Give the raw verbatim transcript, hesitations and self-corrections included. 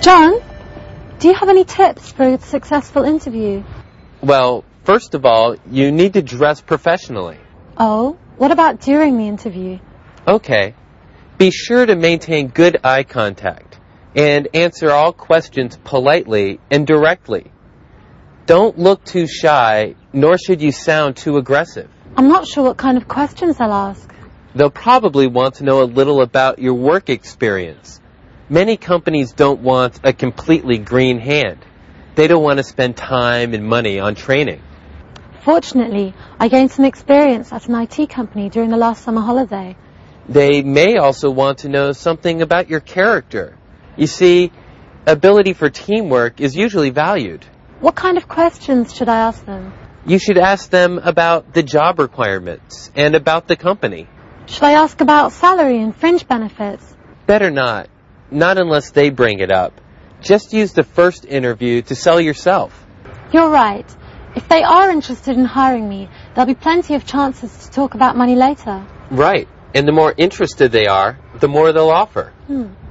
John, do you have any tips for a successful interview? Well, first of all, you need to dress professionally. Oh, what about during the interview? Okay. Be sure to maintain good eye contact and answer all questions politely and directly. Don't look too shy, nor should you sound too aggressive. I'm not sure what kind of questions they'll ask. They'll probably want to know a little about your work experience. Many companies don't want a completely green hand. They don't want to spend time and money on training. Fortunately, I gained some experience at an I T company during the last summer holiday. They may also want to know something about your character. You see, ability for teamwork is usually valued. What kind of questions should I ask them? You should ask them about the job requirements and about the company. Should I ask about salary and fringe benefits? Better not. Not unless they bring it up. Just use the first interview to sell yourself. You're right. If they are interested in hiring me, there'll be plenty of chances to talk about money later. Right. And the more interested they are, the more they'll offer. Hmm.